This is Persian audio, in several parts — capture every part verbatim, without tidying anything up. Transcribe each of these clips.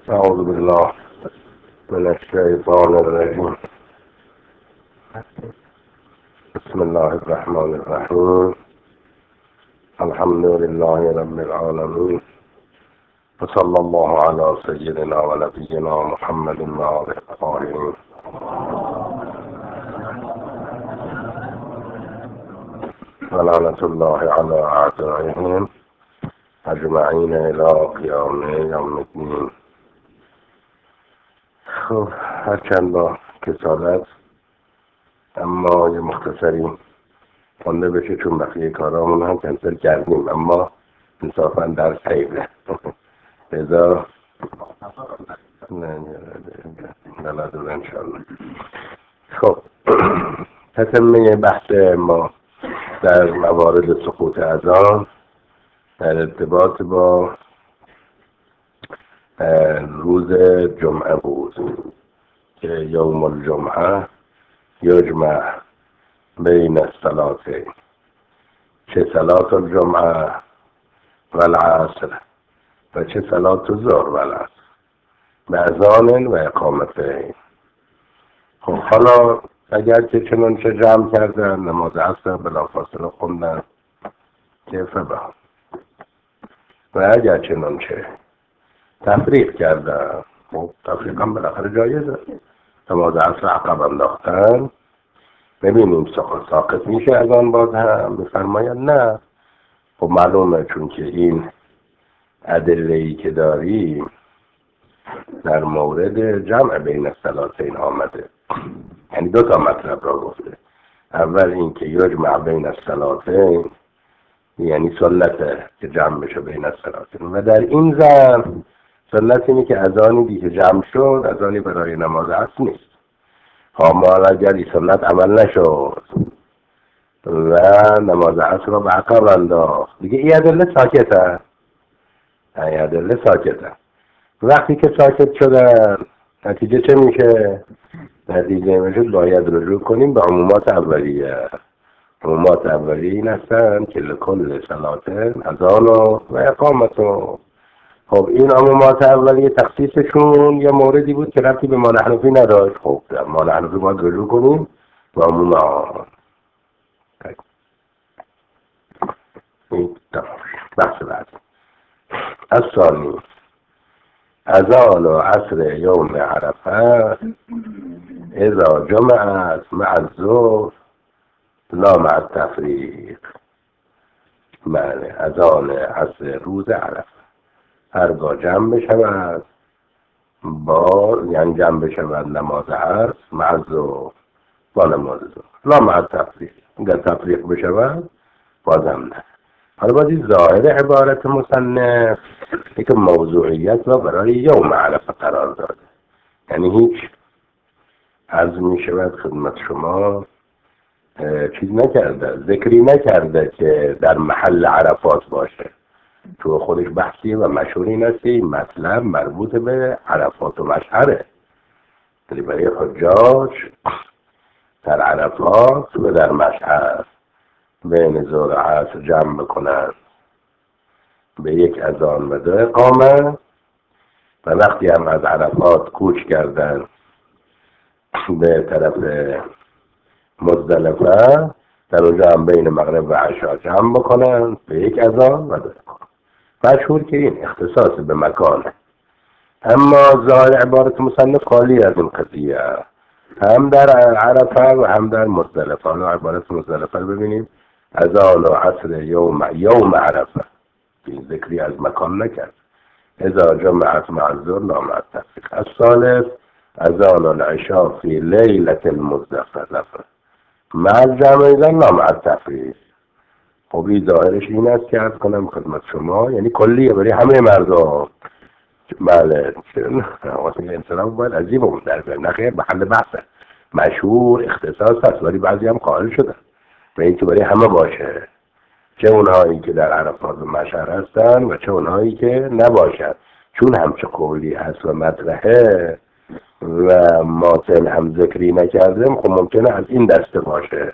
أعوذ بالله من الشيطان الرجيم. بسم الله الرحمن الرحيم. الحمد لله رب العالمين، وصلى الله على سيدنا ونبينا محمد وآله الطاهرين. ولعنة الله على أعدائهم اجمعین الى قیام یوم الدین. خب هرچند با کسالت اما یه مختصری خونده بشه، چون بقیه کارامون هم کنسل کردیم، اما انصافا در خیره بذار نلدون انشاءالله. خب تتمه بحث ما در موارد سقوط اذان در ارتباط با روز جمعه بود که یوم الجمعه یجمع بین الصلاتین، چه صلات الجمعه و العصر و چه صلات الظهر و العصر به اذان و اقامتین. خب حالا اگر که چنانچه جمع کردن نماز عصر بلافاصله خوندن کیف به، و اگر چنانچه تفریق کردن، خب تفریق هم بالاخره جایزه، نماز عصر عقب انداختن، ببینیم ساقط میشه از آن باز هم میفرماید نه. خب معلومه، چون که این ادله‌ای که داریم در مورد جمع بین الصلاتین آمده، یعنی دو تا مطلب را گفته. اول این که یجمع بین الصلاتین یعنی سنته که جمع بشه بین الصلاتین، و در این زمان سنت اینه که اذانی دی که جمع شد اذانی برای نماز عصر نیست. اما اگر این سنت عمل نشد و نماز عصر را به عقب انداخت، دیگه این ادله ساکته، این ادله ساکته. وقتی که ساکت شدن نتیجه چه میشه؟ نتیجه میشه باید رجوع کنیم به عمومات اولیه. عمومات اولیه این هستن که لکل صلاتن اذان و اقامت. خب این عمومات اولیه تخصیصشون یه موردی بود که ربطی به مانع حنفی نداشت. خب در مانع حنفی باید رجوع کنیم به عمومات. این بحث بعد. الثانی اذان و عصر یوم عرفه اذا جمعت مع الظهر لا مع التفریق. معنی اذان عصر روز عرفه هرگاه جمع بشود با، یعنی جمع بشود نماز عصر مع الظهر با نماز ظهر، لا مع التفریق. اگر تفریق بشود بازم نه. حالا باید این ظاهر عبارت مصنف یک موضوعیت را برای یوم عرفه قرار داده، یعنی هیچ عرض می شود خدمت شما چیز نکرده، ذکری نکرده که در محل عرفات باشه، تو خودش بحثیه و مشهوری نستی مطلب مربوط به عرفات و مشعره، یعنی برای حجاج در عرفات و در مشعر بین ظهر و عصر جمع بکنن به یک اذان و دو اقامه، و وقتی هم از عرفات کوچ کردن به طرف مزدلفه در اونجا هم بین مغرب و عشا جمع بکنن به یک اذان و دو اقامه. مشهور که این اختصاص به مکانه، اما ظاهر عبارت مصنف خالی از این قضیه، هم در عرفه و هم در مزدلفه. حالا عبارت مزدلفه رو ببینیم، اذان و عصر یوم یوم عرفه، این ذکری از مکان نکرد. اذا جمعت مع الظهر لا مع التفریق. الثالث اذان العشاء فی لیلة المزدلفه مع الجمع اذا لا مع التفریق. خب این ظاهرش این است که عرض کنم خدمت شما، یعنی کلیه برای همه مردم. بله واسه انسان باید عجیب بود در بیان، نخیر محل بحثه، مشهور اختصاص هست، ولی بعضی هم قائل شدن به این که برای همه باشه، چه اونهایی که در عرفات و مشعر هستن و چه اونهایی که نباشد، چون همچه قولی هست و مطرحه و ماتن هم ذکری نکردم، خب ممکنه از این دسته باشه،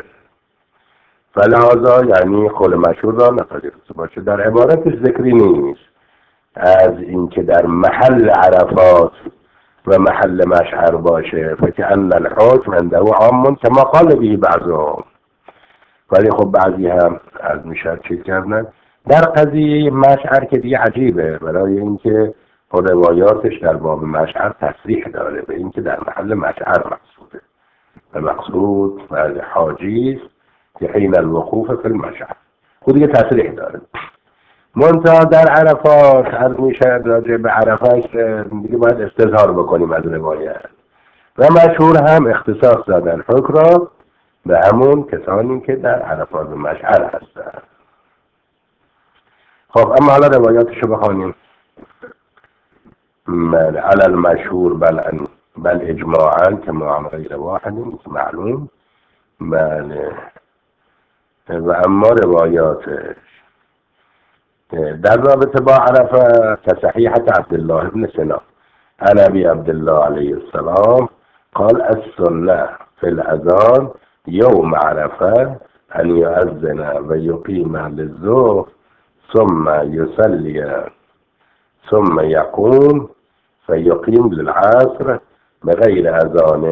فلحاظا یعنی قول مشهور را نپذیرفته باشه، در عبارتش ذکری نیست. از اینکه در محل عرفات و محل مشعر باشه، فکأن الحکم عنده عام کما قال به بعضهم. ولی خب بعضی هم از میشه چیز کردن در قضیه مشعر که دیگه عجیبه، برای اینکه روایاتش در باب مشعر تصریح داره به اینکه در محل مشعر مقصوده و مقصود و حاجی که حین الوقوف فی المشعر خود دیگه تصریح داره. منتها در عرفات عرض میشه راجع به عرفات دیگه باید استظهار بکنیم از روایت و مشهور هم اختصاص دادن حکم را به همون کسانی که در عرفات و مشعر هستند. خب اما حالا روایاتشو بخوانیم. على المشهور بل بل اجماعا كما عن غیر واحد معلوم. بله. و اما روایاتش در رابطه با عرفه كصحيحة عبد الله بن سنان عن ابي عبد الله عليه السلام قال السنة في الأذان يوم عرفة أن يؤذن ويقيم للظهر ثم يصلي ثم يقوم فيقيم للعصر بغير أذان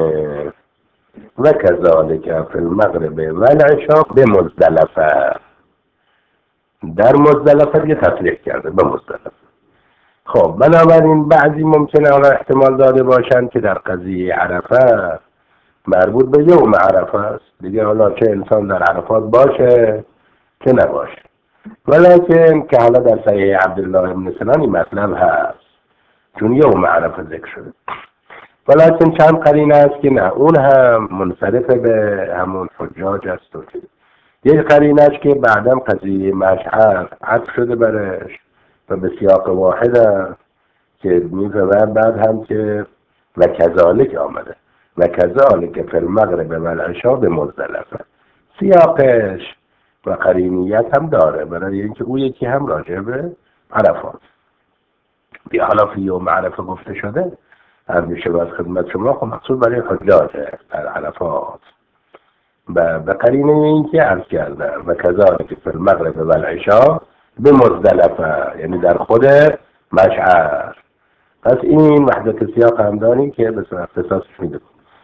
وكذلك في المغرب والعشاء بمزدلفة. در مزدلفه یه تصریح کرده به مزدلفه. خب بنابراین بعضی ممکنه حالا احتمال داده باشن که در قضیه عرفه مربوط به یوم عرفه است دیگه، حالا چه انسان در عرفات باشه که نباشه. ولیکن که حالا در صحیح عبدالله بن سنان این مطلب هست چون یوم عرفه ذکر شده. ولیکن چند قرینه است که نه اون هم منصرف به همون حجاج است. و یک قرینه‌اش که بعدم قضیه مشعر عطف شده برش و به سیاق واحد هم که میفهمه بعد هم که و کذالک آمده و کذالک فی المغرب و العشاء به مزدلفه. سیاقش و قرینیت هم داره برای اینکه او یکی هم راجع به عرفات بیا حالا فی یوم عرفه گفته شده هم میشه باید خدمت شما خب مقصود برای حجاج در عرفات و به قرینه این که عرض کرده و کذالک فی المغرب و العشاء به مزدلفه یعنی در خود مشعر. پس این وحدت سیاق هم داریم که به صورت اختصاصش میده.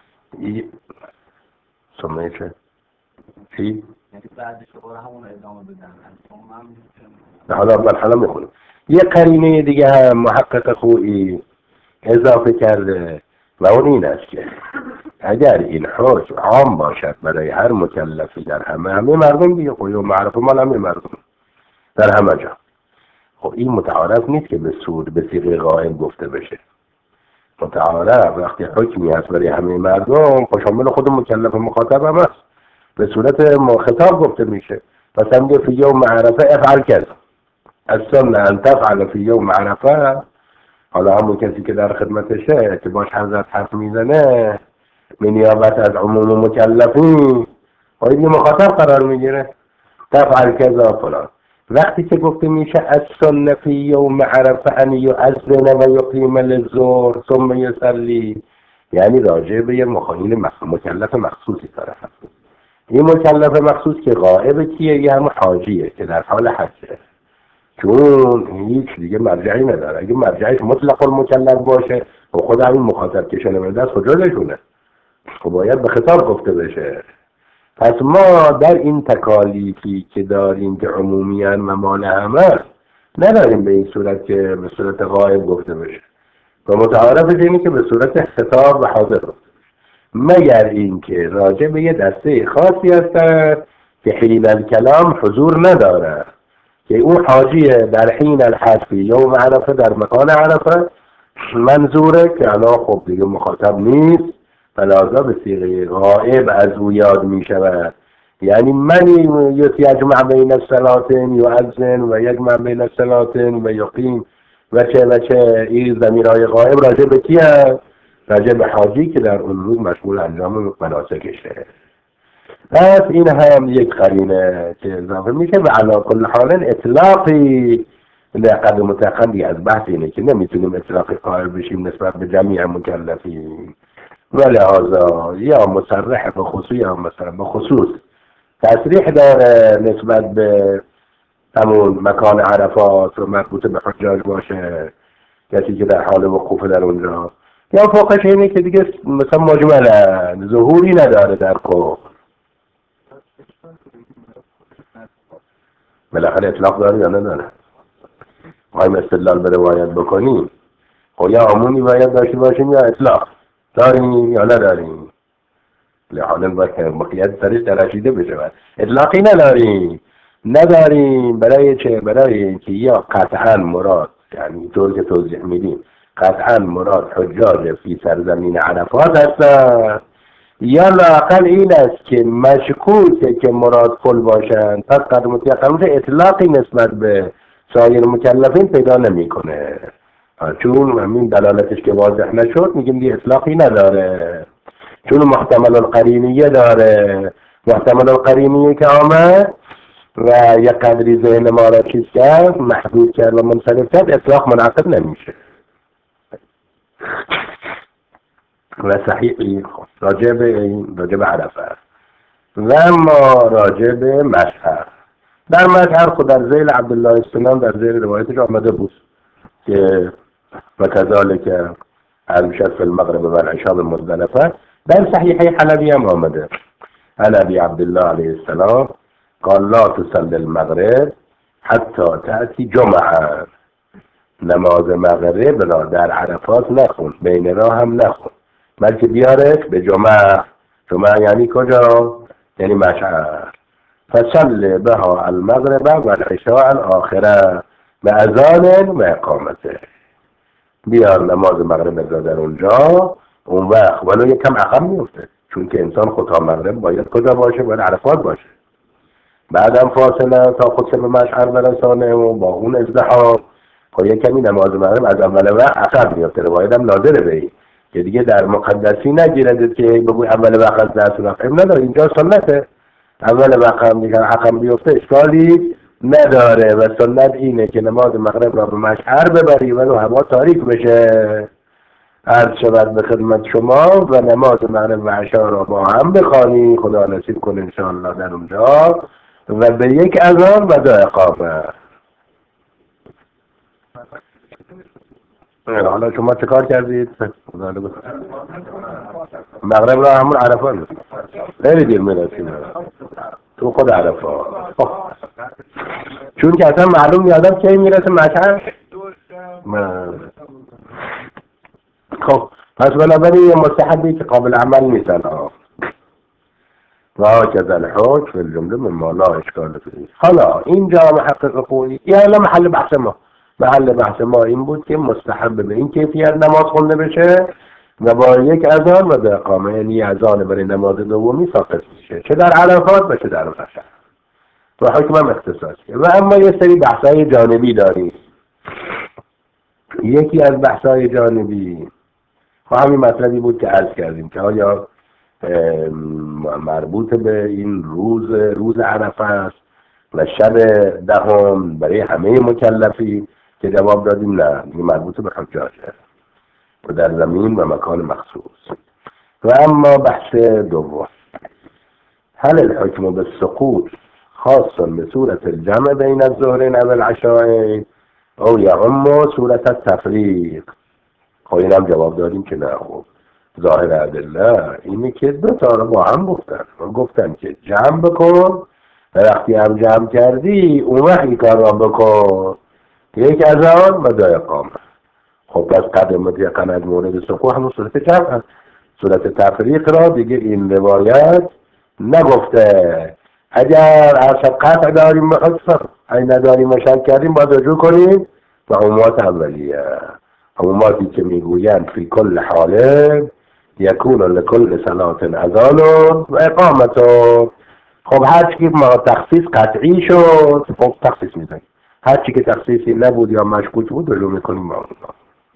سمه چه؟ چی؟ بعدش دوباره همون ادامه بدن. حالا مرحله میخونیم. یه قرینه دیگه هم محقق خویی اضافه کرده و اون این است که اگر این حکم عام باشد برای هر مکلفی در همه همه مردم دیگه خب یوم عرفه مال همه مردم در همه جا، خب این متعارف نیست که به صورت به صیغه غائب گفته بشه. متعارف وقتی حکمی هست برای همه مردم خب شامل خود مکلف مخاطب هم هست به صورت خطاب گفته میشه. مثلا میگه فی یوم عرفه افعل کذا السنه ان تفعل فی یوم عرفه. حالا همون کسی که در خدمتشه که باش حضرت حرف میزنه به نیابت از عموم مکلفین و این مخاطب قرار میگیره تفعل کذا فلان. وقتی که گفته میشه السنه فی یوم عرفه ان یؤذن و یقیم للظهر ثم یصلی یعنی راجع به یه مخاطب مکلف مخصوصی داره. این مکلف مخصوص که غائب کیه؟ یه همون حاجیه که در حال حجه چون هیچ دیگه مرجعی نداره. اگه مرجعیش مطلق المکلف باشه و خود همین مخاطب که شنونده است کجا نشونه خب باید به خطاب گفته بشه. پس ما در این تکالیفی که داریم که عمومیان و مال همه نداریم به این صورت که به صورت غائب گفته بشه و متعارف اینه که به صورت خطاب و حاضر گفته مگر این که راجع به یه دسته خاصی هستن که حین الکلام حضور نداره که اون حاجیه در حین الحج یوم عرفه در مکان عرفه منظوره که الان خب دیگه مخاطب نیست فلازا به صیغه غائب از او یاد می شود. یعنی من یجمع بین الصلاتین یؤذن و یجمع بین الصلاتین و یقیم و چه و چه این ضمیرهای غائب راجع به کی هست؟ راجع به حاجی که در اون روز مشغول انجام مناسکشه. پس این هم یک قرینه که اضافه میشه و علی کل حال اطلاقی لقد متقدی از بحث اینه که نمیتونیم اطلاقی قائل بشیم نسبت به جمیع مکلفین و لحاظا یا مصرح به خصوص یا مثلا به خصوص تصریح داره نسبت به همون مکان عرفات و مربوط به حجاج باشه، کسی که در حال وقوف در اونجا، یا فوقش اینه که دیگه مثلا مجملا ظهوری نداره در کفر. بالاخره اطلاق داره یا نداره؟ خواهیم استدلال به روایت بکنیم، خب یا عمومی باید داشته باشیم یا اطلاق داریم یا نداریم، لحاظا باید سرش ترشیده بشه. اطلاقی نداریم نداریم برای چه؟ برای اینکه یا قطعا مراد، یعنی طور که توضیح میدیم، قطعا مراد حجاج فی سرزمین عرفات هستند، یا لااقل این است که مشکوکه که مراد کل باشند، پس قدر متیقن اطلاقی نسبت به سایر مکلفین پیدا نمیکنه. چون همین دلالتش که واضح نشد میگیم دیگه اطلاقی نداره، چون محتمل القرینیه داره. محتمل القرینیه که آمد و یک قدری ذهن ما را چیز کرد، محدود کرد و منصرف کرد، اطلاق منعقد نمیشه. و صحیحی راجع به این راجع به عرفه است. و اما راجع به مشهر، در مشهر خود در ذیل عبدالله السلام در ذیل روایتش آمده بود که و کذالک المشد فی المغرب و العشاء بمزدلفه. در صحیحه حلبی هم آمده عن ابی عبدالله علیه السلام قال لا تصلی المغرب حتی تأتی جمعه، نماز مغرب را در عرفات نخون، بین راه هم نخون، بلکه بیارش به جمعه. جمعه یعنی کجا؟ یعنی مشعر. فصل بها المغرب و العشاء الاخره به اذان و اقامته، بیار نماز مغرب را در اونجا، اون وقت ولو یکم عقب میفته، چون که انسان خود مغرب باید کجا باشه؟ باید عرفات باشه. بعدم فاصله تا خودش به مشعر برسانه و با اون ازدحام، خب یک کمی نماز مغرب از اول وقت عقب میفته. روایت هم ناظره به این که دیگه در مقدسی نگیرد که بگو اول وقت از دست وقت نداره. اینجا سنته، اول وقت هم دیگه عقب بیفته اشکالی نداره. و سنت اینه که نماز مغرب را به مشعر ببری ولو هوا تاریک بشه، عرض شود به خدمت شما، و نماز مغرب و عشا را با هم بخوانی، خدا نصیب کنه انشاءالله در اونجا، و به یک اذان و دو اقامه. حالا شما چه کار کردید؟ مغرب را همون عرفات خیلی دیر میرسیم تو خود عرفات، چون که اصلا معلوم یادم که میرسه مشهر. خب پس بنابراین یه مستحبی که قابل عمل نیستن ها و هكذا الحج في الجمله مما لا اشکال فيه. حالا اینجا محقق قولی یعنی محل بحث ما محل بحث ما این بود که مستحب به این کیفیت نماز خونده بشه و با یک اذان و به اقامه، یعنی اذان برای نماز دومی ساقط میشه، چه در عرفات بشه در مشهر، و حکم هم اختصاصی. و اما یه سری بحثای جانبی داریم. یکی از بحثای جانبی خب همین مطلبی بود که عرض کردیم که آیا مربوط به این روز روز عرفه است و شب دهم برای همه مکلفی، که جواب دادیم نه، این مربوط به حجاجه و در زمین و مکان مخصوص. و اما بحث دوم، هل الحکم بالسقوط خاص بصورت الجمع بین الظهرین و العشاءین او یعم صورت التفریق؟ خب اینم جواب دادیم که نه. خب ظاهر ادله اینه که دو تا رو با هم گفتن و گفتن که جمع بکن، وقتی هم جمع کردی اون وقت این کار را بکن، یک اذان و دو اقامه. خب پس قدر متیقن از مورد سقوط همون صورت جمع هست. صورت تفریق را دیگه این روایت نگفته. اگر عرصد قطع داریم مخصف ای نداریم و شک کردیم باید رجوع کنیم و عمومات اولیه، عموماتی که میگویند فی کل حاله یکون لکل صلاة اذان و اقامتون. خب هر چی که ما تخصیص قطعی شد خب تخصیص میزنیم، هر چی که تخصیصی نبود یا مشکوک بود رجوع میکنیم با اونها.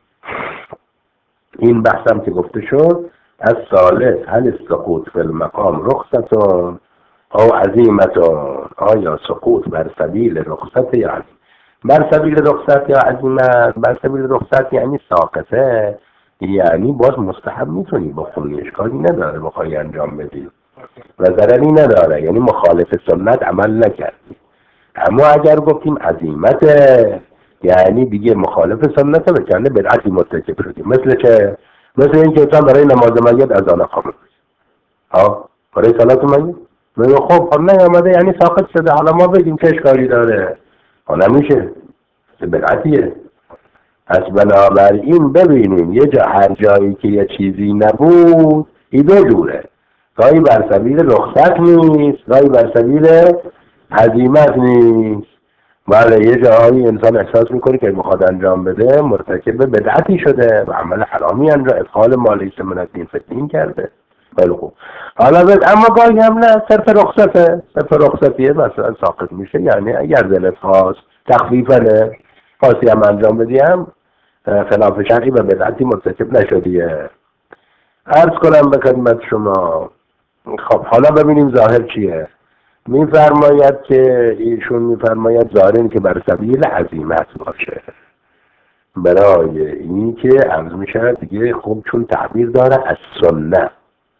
این بحثم که گفته شد از ثالث هل السقوط فی المقام رخصتون او عزیمتون، آیا سقوط بر سبیل رخصت یا عزیمت؟ بر سبیل رخصت یا عزیمت؟ بر سبیل رخصت یعنی ساقطه، یعنی باز مستحب میتونی بخونی، اشکالی نداره بخوای انجام بدی و ضرری نداره، یعنی مخالف سنت عمل نکردی. اما اگر گفتیم عزیمت یعنی دیگه مخالف سنت و کنه بدعتی مرتکب شدیم. مثل چه؟ مثل این که انسان برای نماز میت اذان خاموش ها برای صلات میت میگه خب خب نیامده یعنی ساقط شده، حالا ما بگیم چه اشکالی داره؟ ها نمیشه، بدعتیه. پس بنابراین ببینیم یه جا هر جایی که یه چیزی نبود این دو جوره، گاهی بر سبیل رخصت نیست، گاهی بر سبیل عزیمت نیست. بله یه جایی انسان احساس میکنه که میخواد انجام بده مرتکب بدعتی شده و عمل حرامی انجام ادخال مالیس من الدین فتنین کرده. خیلی خوب. حالا بد اما گاهی هم نه، صرف رخصته، صرف رخصتیه مثلا ساقط میشه. یعنی اگر دلت خواست تخفیفنه خاصی هم انجام بدیم خلاف شرعی و بدعتی مرتکب نشدیه. عرض کنم به خدمت شما. خب حالا ببینیم ظاهر چیه. میفرماید که ایشون میفرماید ظاهر این که بر سبیل عزیمت باشه، برای این که عرض میشه دیگه خوب چون تعبیر داره از سنت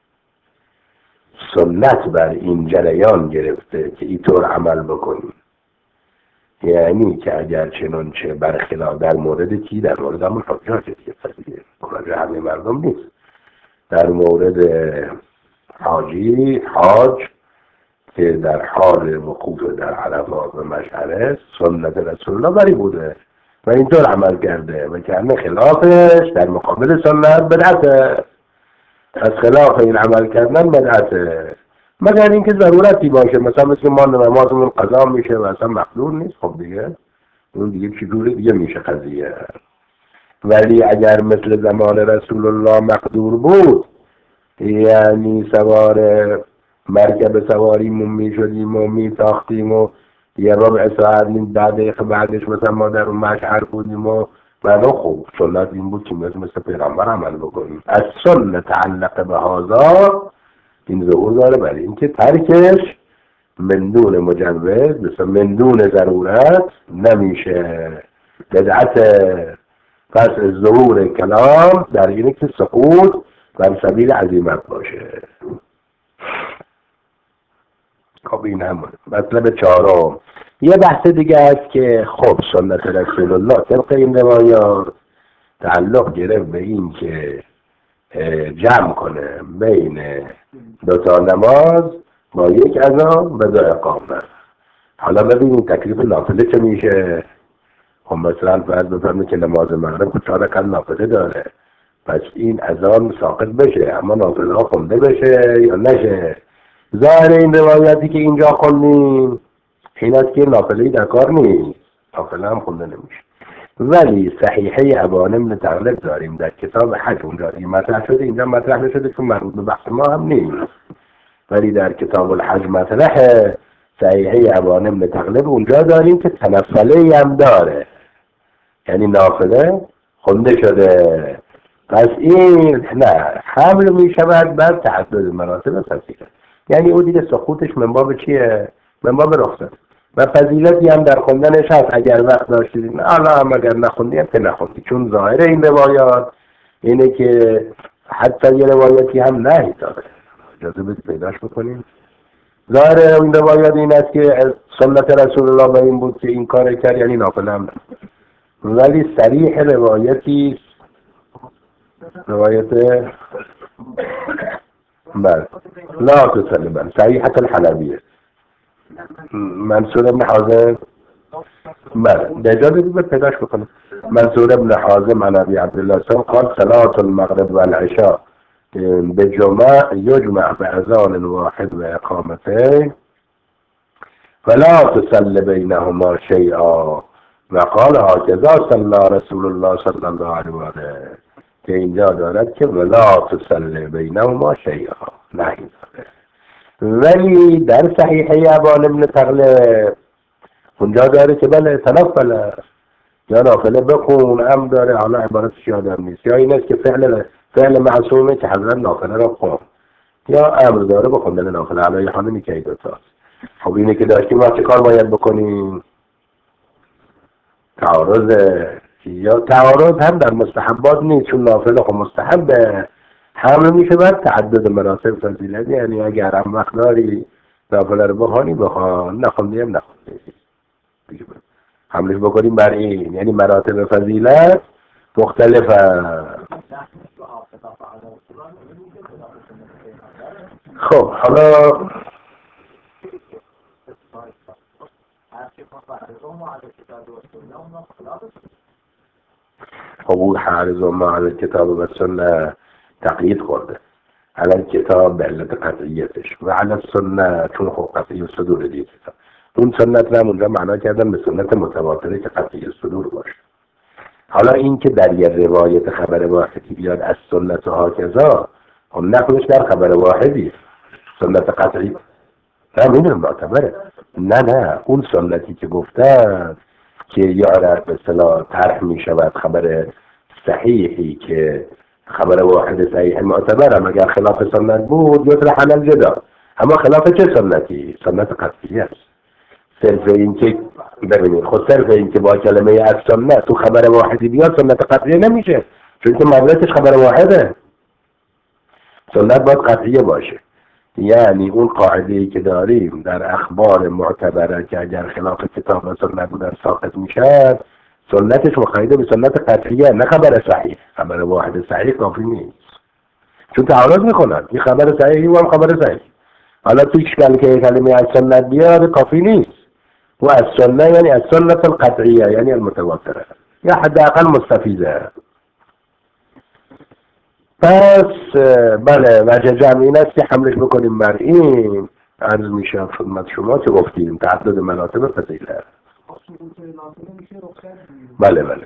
سنت بر این جریان گرفته که اینطور عمل بکنیم. یعنی که اگر چنانچه برخلاف در مورد کی؟ در مورد همون حجاج دیگه فضیه راجع همه مردم نیست، در مورد حاجی حاج که در حال وقوف در عرفات و مشعره سنت رسول الله بری بوده و اینطور عمل کرده و که خلافش در مقابل سنت بدعته. از خلاف این عمل کردن بدعته، مگر اینکه ضرورتی باشه، مثلا مثل ما نمازمون قضا میشه و اصلا مقدور نیست، خب دیگه اون دیگه چجوری دیگه میشه قضیه. ولی اگر مثل زمان رسول الله مقدور بود، یعنی سوار مرکب سواریمون میشدیم و میتاختیم و یه ربع ساعت بعد بعدش مثلا ما در اون مشعر بودیم و بعد خوب سنت این بود که مثل مثل پیغمبر عمل بکنیم. از سنت تعلق به هذا این ظهور داره، برای اینکه ترکش من دون مجوز مثل من دون ضرورت نمیشه بدعت. پس ظهور کلام در اینه که سقوط بر سبیل عزیمت باشه. خب این همون مطلب چهارم. یه بحث دیگه است که خب سنت رسول الله طبق این روایات تعلق گرفت به این که جمع کنه بین دو تا نماز با یک اذان و دو اقامه. حالا ببینیم تکلیف نافله چه میشه. خب مثلا فرض بفرمایید که نماز مغرب چهار رکعت نافله داره، پس این اذان ساقط بشه اما نافله ها خونده بشه یا نشه. ظاهر این روایتی که اینجا خوندیم این است که نافله‌ای در کار نیست، نافله هم خونده نمیشه. ولی صحیحه ابان ابن تغلب داریم در کتاب حج، اونجا این مطرح شده، اینجا مطرح نشده چون مربوط به بحث ما هم نیست، ولی در کتاب الحج مطرحه. صحیحه ابان ابن تغلب اونجا داریم که تنفله هم داره، یعنی نافله خونده شده. پس این نه حمل می شود بر تعدد مراتب فضیلت، یعنی او دیگه سقوطش من باب چیه؟ من باب رخصت و فضیلتی هم در خوندنش هست اگر وقت داشتید. حالا هم اگر نخوندی هم که نخوندی، چون ظاهر این روایات اینه که حتی یه روایتی هم نه داره. اجازه بدید پیداش بکنیم. ظاهر این روایات این است که سنت رسول الله به این بود که این کار کرد، یعنی نافله هم نه. ولی صریح روایتی روایت بله لا تسلم صحیحة الحلبیه منصور ابن حازم بله دجا بدید پیداش بکنم. منصور ابن حازم عن ابی عبدالله قال صلاة المغرب والعشاء بجمع يجمع بأذان واحد وإقامتين فلا تصل بينهما شيئا وقال هكذا صلى رسول الله صلی الله علیه و آله، که اینجا دارد که ولا تصل بینهما شیئا نه. ولی در صحیحه ابان ابن تغلب اونجا داره که بله تنفله یا نافله بخون هم داره. حالا عبارتش یادم نیست، یا این است که فعل فعل معصومه که حضرت نافله را خون یا امر داره بخوندن نافله علی حال میکی دوتاست. خب اینه که داشتیم ما چه کار باید بکنیم؟ تعارض یا تعارض هم در مستحبات نیست، چون نافله خب مستحبه حمل میشه بر تعدد مراتب فضیلت، یعنی اگر هم وقت داری نافله رو بخوانی بخوان، نخوندی هم نخوندی. حملش بکنیم بر این، یعنی مراتب فضیلت مختلفه. خب حالا خب حارز ما على الكتاب و سنه تقیید خورده، على الكتاب به علت قطعیتش و على السنه چون خب قطعی صدور دید. اون سنت رو اونجا معنا کردن به سنت متواتره که قطعی صدور باشه. حالا این که در یه روایت خبر واحدی بیاد از سنت ها کذا، خب نقلش در خبر واحدی سنت قطعی نه میدونم معتبره. نه نه اون سنتی که گفتن که یارد به اصطلاح طرح می شود خبر صحیحی که خبر واحد صحیح معتبرم اگر خلاف سنت بود یطرح علی الجدال، اما خلاف چه سنتی؟ سنت قطعی است. صرف این که ببینید خود صرف این که با کلمه از سنت تو خبر واحدی بیاد سنت قطعی نمیشه، چون که مدرسش خبر واحده. سنت باید قطعی باشه، یعنی اون قاعده‌ای که داریم در اخبار معتبره که اگر خلاف کتاب و سنت بودن ساقط میشه، سنتش مقیده به سنت قطعیه نه خبر صحیح. خبر واحد صحیح کافی نیست، چون تعارض میکنن. این خبر صحیحی و هم خبر صحیح. حالا تو اشکال که کلمه از سنت بیاد کافی نیست. و از سنت یعنی از سنت القطعیه یعنی المتواتره یا حداقل مستفیضه. پس بله وجه جمع این است که حملش بکنیم بر این. عرض میشه خدمت شما که گفتیم تعدد مراتب فضیلت. بله بله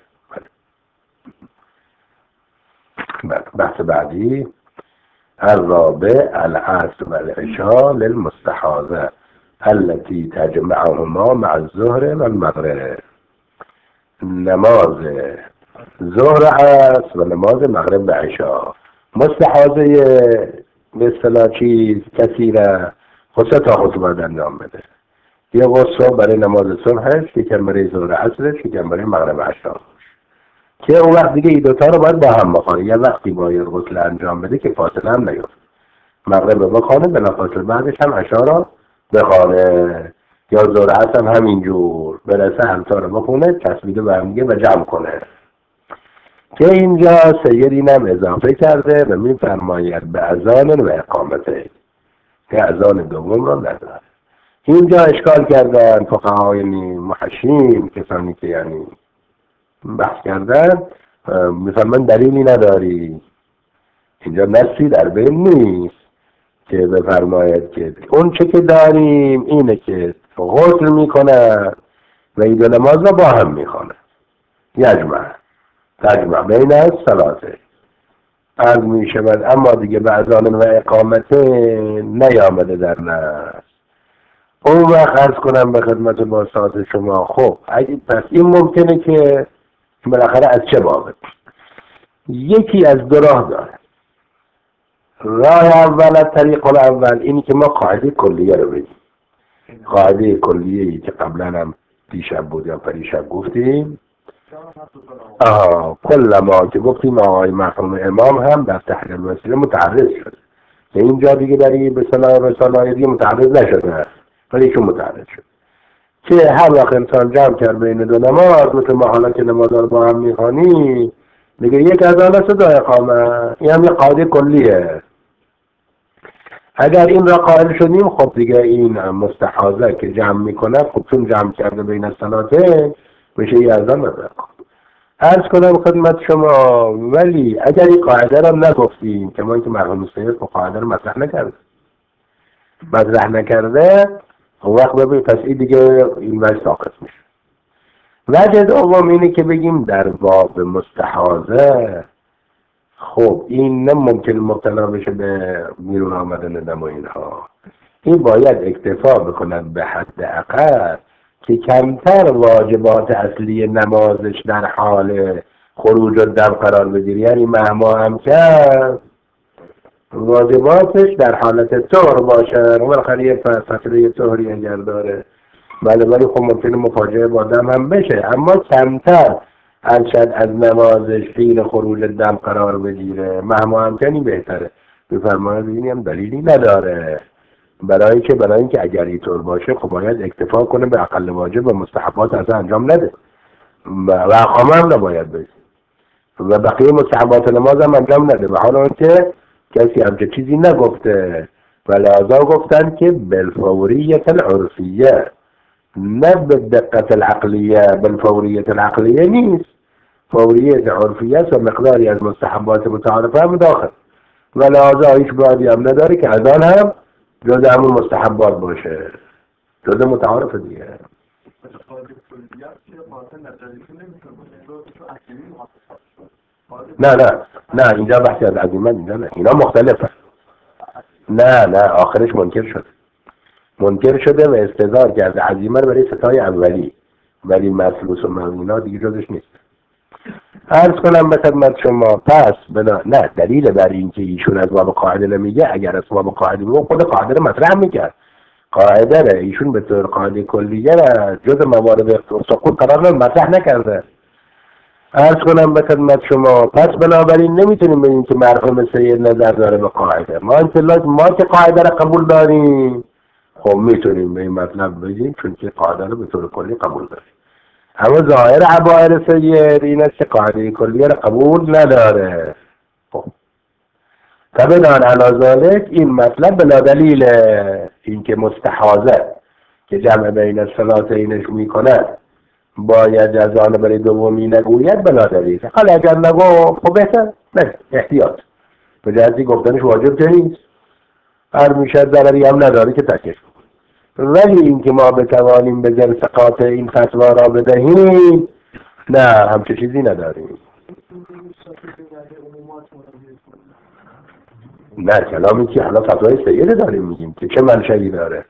بله. بحث بعدی الرابع العصر والعشاء للمستحاضة التي تجمعهما مع الظهر والمغرب. نماز ظهر عصر و نماز مغرب و عشاء. مستحاضه به اصطلاح چیز کثیره خصوصا تا خطبه انجام بده. یه غسل برای نماز صبحش، یکم برای ظهر عصرش، یکم برای مغرب و عشاء، که اون وقت دیگه این دوتا رو باید با هم بخونه. یه وقتی باید غسل انجام بده که فاصله هم نیفته. مغرب رو بخونه بلافاصله بعدش هم عشاء رو بخونه، یا ظهر عصر هم همینجور برسه همتا رو بخونه تسبیح به هم دیگه و جمع کنه. که اینجا سیدین هم اضافه کرده و میفرماید به اذان و اقامته که اذان دوم رو نداره. اینجا اشکال کردن فقهای محشین، کسانی که یعنی بحث کردن، میفرمان دلیلی نداری. اینجا نصی در بین نیست که بفرماید که اون چه که داریم اینه که غسل میکنه و این دو نماز رو با هم میخونه. یجمع تجمع بین از ثلاثه از میشود، اما دیگه به اذان و اقامت نیامده در نص. اون وقت عرض کنم به خدمت با ساعت شما، خب اگه پس این ممکنه که بالاخره از چه بابت؟ یکی از دو راه داره. راه اول، طریق الاول، اینی که ما قاعده کلیه رو بگیم. قاعده کلیه‌ای که قبلا هم دیشب بود یا پریشب گفتیم، آه کل ما که گفتیم آقای مرحوم امام هم در تحریر الوسیله متعرض شد. به اینجا دیگه در این به صلاح رساله‌ای دیگه متعرض نشده، ولی ایشون متعرض شد که هر وقت انسان جمع کرد بین دو نماز، مثل ما حالا که نماز رو با هم میخوانی میگه یک اذان است و دو اقامه. این هم یه قاعده کلیه. اگر این را قائل شدیم خب دیگه این مستحاضه که جمع میکنه خب چون جمع کرده بین الصلاته میشه یه اذان و دو اقامه. عرض کنم خدمت شما، ولی اگر این قاعده را نگفتیم که ما اینکه مرحوم سید خب قاعده رو مطرح نکرده مطرح نکرده اون وقت ببین پس این دیگه این وجه ساقط میشه. وجه دوم اینه که بگیم در باب مستحاضه خب این نه ممکن مبتلا بشه به بیرون آمدن دم و اینها. این باید اکتفا بکنن به حد اقل که کمتر واجبات اصلی نمازش در حال خروج و دم قرار بگیره. یعنی مهما هم کرد واجباتش در حالت طهر باشه. بالاخره یه فتره طهری اگر داره بله، ولی خب ممکنه مفاجعه با دم هم بشه، اما کمتر ارشد از نمازش حین خروج دم قرار بگیره. مهما امکنی بهتره. بفرمایید این هم دلیلی نداره. برای که برای اینکه اگر اینطور باشه خب باید اکتفا کنه به اقل واجب و مستحبات اصلا انجام نده و اقامه هم نباید بشه و بقیه مستحبات نماز هم انجام نده و حالا که کسی همچه چیزی نگفته و لحظا گفتن که بالفوریت العرفیه نه به دقت العقلیه. بالفوریت العقلیه نیست، فوریت عرفیه است و مقداری از مستحبات متعارفه هم داخل و لحظا هیچ بعدی هم نداره که از آن هم جز همون مستحبات باشه، جز متعارف دیگه. نه نه نه اینجا بحثی از عظیمت اینجا نه، اینا مختلفه. نه نه آخرش منکر شد منکر شده و استظهار کرده عظیمه رو برای ستای اولی، ولی مفلوس و مبینا دیگه جزش نیست. عرض کنم به خدمت شما پس بنا... نه دلیل بر این که ایشون از باب قاعده نمیگه، اگر از باب قاعده میگه خود قاعده رو مطرح میکرد. قاعده رو ایشون به طور قاعده کلیه را جز موارد سقوط قرار مطرح نکرده. عرض کنم به خدمت شما پس بنابراین نمیتونیم بگیم که مرحوم سید نظر داره به قاعده. ما انطلاق ما که قاعده را قبول داریم خب میتونیم به این مطلب بگیم چون که قاعده رو به طور کلی قبول داریم. اما ظاهر عبائر سید این است که قاعده کلیه را قبول نداره. خب طبعا علی ذالک این مطلب بلا دلیل این که مستحاضه که جمع بین الصلاتینش میکند باید از آن برای دومی نگوید بلا دلیل. حالا اگر نگو خب بهتر نه احتیاط به جهتی گفتنش واجب که نیست، هر میشه ضرری هم نداره که تکش. ولی اینکه ما بتوانیم به جلسه قاطع این فتوا را بدهیم نه همچه چیزی نداریم. نه کلامی که حالا فتوای سیده داریم میگیم که چه منشأی داره.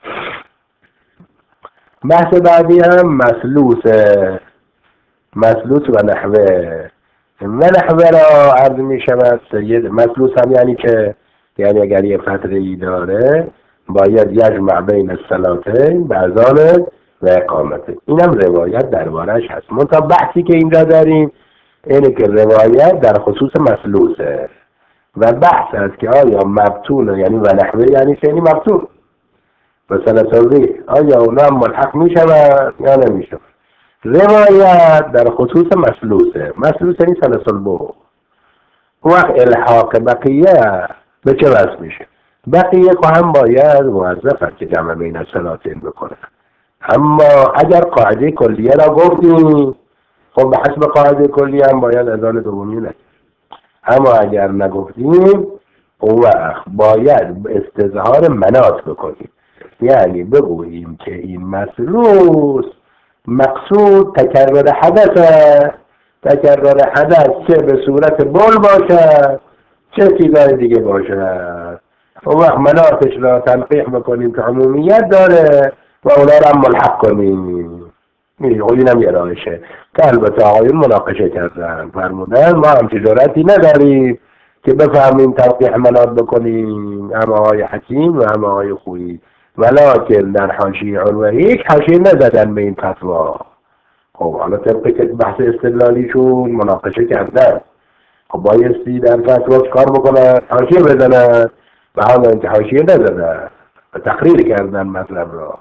بحث بعدی هم مسلوس مسلوس و نحوه و نحوه را عرض می شود سید. مسلوس هم یعنی که یعنی اگر یه فتره داره باید یجمع بین الصلاتین به اذان و اقامت. اینم روایت دربارش هست. منتها بحثی که اینجا داریم اینه که روایت در خصوص مسلوسه و بحث است که آیا مبتونه یعنی و نحوه یعنی چه یعنی مبتون مثلا توضیح آیا اونا ملحق می شود یا نمی شود. روایت در خصوص مسلوسه. مسلوس یعنی سلسل بو وقت الحاق بقیه به چه وضع میشه؟ بقیه که هم باید موظف است که جمع بین الصلاتین بکنه. اما اگر قاعده کلیه را گفتیم خب به حسب قاعده کلیه هم باید اذان دومی نگیم. اما اگر نگفتیم اون وقت باید استظهار منات بکنیم، یعنی بگوییم که این مسلوس مقصود تکرر حدثه. تکرر حدث چه به صورت بول باشد چه چیزای دیگه باشد. اون وقت مناتش را تنقیح بکنیم که عمومیت داره و اونا را هم ملحق کنیم. اینم یه راهشه که البته آقایون مناقشه کردن فرمودن ما هم تجارتی نداریم که بفهمیم تنقیح منات بکنیم، هم آقای حکیم و هم آقای خویی، ولکن در حاشیه عنوه هیچ حاشیه نزدن به این فتوا. خب حالا طبقه که بحث استدلالیشون مناقشه کردن خب بایستی در فتوا کار بکنن حاشیه بزنن و حالا اینکه حاشیه نزدن و تقریر کردن مطلب را.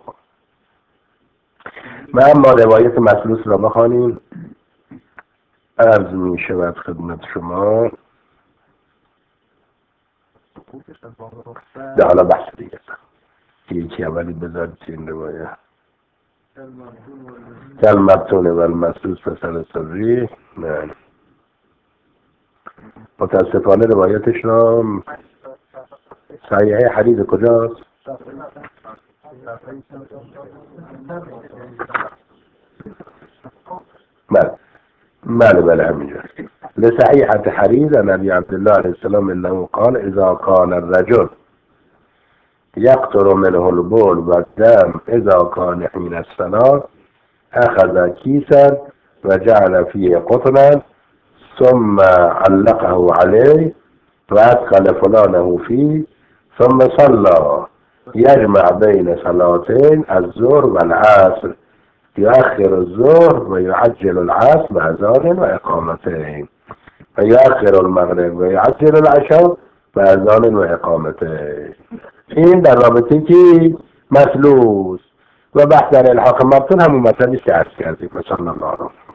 و اما روایت مسلوس را بخوانیم. عرض می شود خدمت شما ده حالا بحث دیگه یکی اولی بذارد این روایت کل مبتونه و المسلوس فسل سری. متاسفانه روایتش را صحیحه حدیث کجاست؟ بله بله بله همینجا لصحيحة حديث عن أبي عبد الله عليه السلام أنه قال إذا كان الرجل يقطر منه البول والدم إذا كان حين الصلاة أخذ كيسا وجعل فيه قطنا ثم علقه عليه وأدخل فلانه فيه ثم صلى يجمع بين صلاتين الظهر والعصر يؤخر الظهر ويعجل العصر بأذان وإقامتين ويؤخر المغرب ويعجل العشاء و اذان و اقامته. این در رابطه که مفلوس و بحث در الحاق مبطل همون مطلبی که عرض کردیم. مثلا الله